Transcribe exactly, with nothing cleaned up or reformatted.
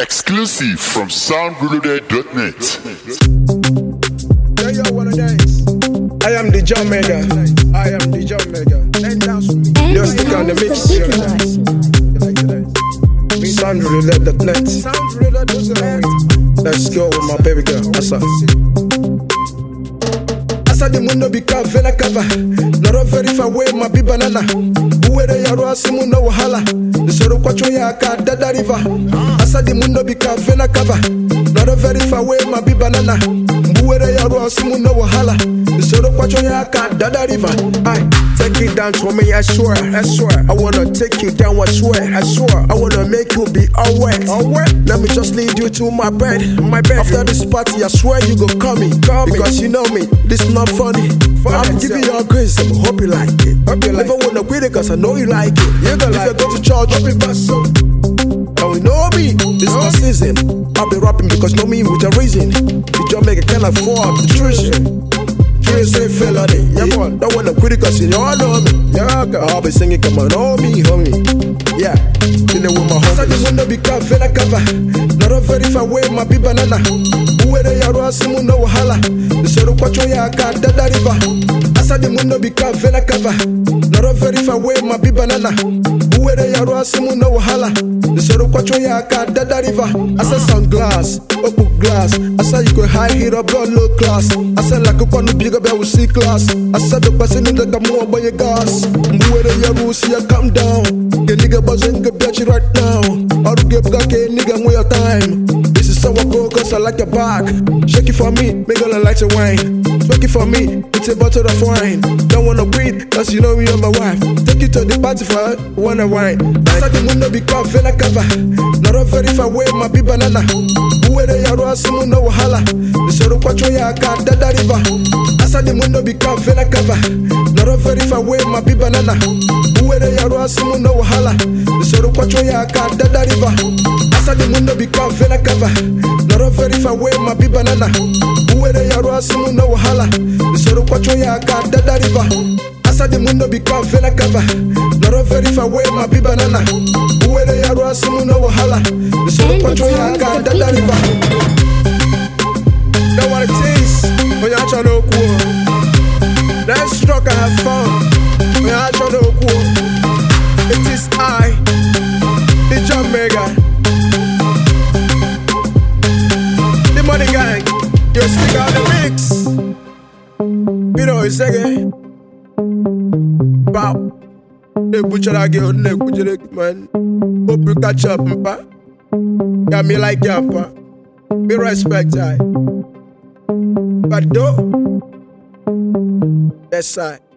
Exclusive from sound reloaded dot net. Yeah, yo, wanna dance? I am the John Mega. I am the John Mega. Then dance with me. Yo, stick on the mix. You like to dance? Sound reloaded dot net. Sound reloaded dot net. Let's go with my baby girl. What's up? Asa di mundo bika vela kava. Noro verify way my bi banana. Uwere ya roa simu no wahala. Nisoro kwa choya ka dada river. Asa di mundo bika vela kava. Noro verify way my bi banana. Uwere ya roa simu no wahala. Nisoro kwa choya ka dada river. I take it down to me, I swear, I swear. I wanna take you down, I swear, I swear. I wanna make you be all wet, all wet. Let me just lead you to my bed, my bed. After this party, I swear you go call me, call me. Because you know me, this is not funny. I'm giving you all grace, I hope you like it. Hope you like Never wanna quit it, cause I know you like it. You gonna if like I go to church, I'll be so. Oh, you know me, this is my season. I'll be rapping because know me with a reason. The job make it can't afford the treasure. You say felony, yeah boy. Don't wanna quit it cause you all know me. Yeah, I'll be singing, come on, oh me, homie. Yeah, you know with my homies. I just wanna be cut, vela cover. Not a very far away, my bi banana. Uwere ya roa simu no wahala. Nisoro kwa choya ka dada river. Asa di mundo bi cut, vela cover. Not a very far away, my bi banana. Uwere ya roa simu no wahala. Nisoro kwa choya ka dada river. Asa sunglass, open glass. Asa you go high hit up, blood low class. Asa like a panu bigger bet with C class. Asa the person in the gamu by your gas. Uwere ya rusi ya calm down. The nigga buzzing get bitch right now. I'll give back a nigga with your time. This is how I go cause I like your back. Shake it for me, make all I like to wine. Shake it for me, it's a bottle of wine. Don't wanna breathe, cause you know me and my wife. Take you to the party for her, wanna wine. Asa di mundo bi cut, vela cover. Not a very far away, my bi banana. Uwere ya roa simu no wahala. Nisoro kwa choya ka dada river. Asa di mundo bi cut, vela cover. Not a very far away, my bi banana. Uwere ya roa simu no wahala. Nisoro kwa choya ka dada river. Asa di mundo bi cut, vela cover. Not a very far away, my bi banana. Uwere ya roa simu no wahala. Nisoro kwa choya ka dada river. Asa di mundo bi cut, vela cover. Not a very far away, my bi banana. Uwere ya roa simu no wahala. Nisoro kwa choya ka dada river. Know what it is when you're trying to cool. Let's rock and have fun when you're trying to cool. It is I, the John Mega, the Money Gang. You stick on the mix. You know it's again. Wow. The butcher I get on the butcher man. Hope you catch up, pa. Got me like Yampa. Be respect I. But do that's I.